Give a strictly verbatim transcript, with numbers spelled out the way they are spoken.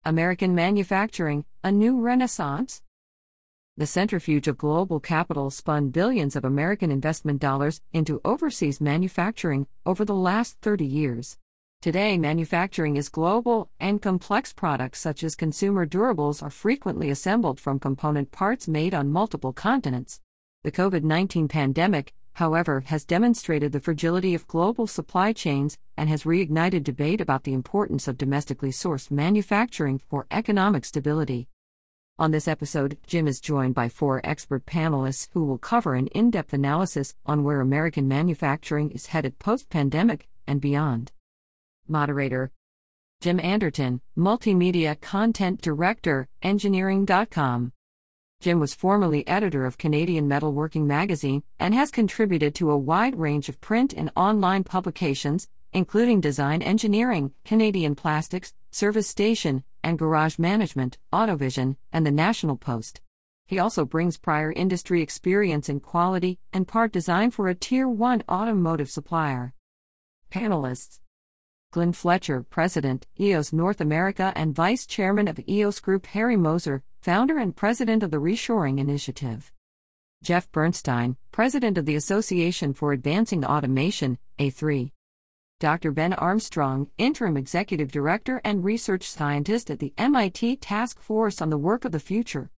American Manufacturing, A New Renaissance? The centrifuge of global capital spun billions of American investment dollars into overseas manufacturing over the last thirty years. Today, manufacturing is global, and complex products such as consumer durables are frequently assembled from component parts made on multiple continents. The COVID nineteen pandemic, however, has demonstrated the fragility of global supply chains and has reignited debate about the importance of domestically sourced manufacturing for economic stability. On this episode, Jim is joined by four expert panelists who will cover an in-depth analysis on where American manufacturing is headed post-pandemic and beyond. Moderator: Jim Anderton, Multimedia Content Director, Engineering dot com. Jim was formerly editor of Canadian Metalworking Magazine and has contributed to a wide range of print and online publications, including Design Engineering, Canadian Plastics, Service Station, and Garage Management, AutoVision, and the National Post. He also brings prior industry experience in quality and part design for a Tier one automotive supplier. Panelists: Glenn Fletcher, President, E O S North America and Vice Chairman of E O S Group. Harry Moser, Founder and President of the Reshoring Initiative. Jeff Bernstein, President of the Association for Advancing Automation, A three. Doctor Ben Armstrong, Interim Executive Director and Research Scientist at the M I T Task Force on the Work of the Future,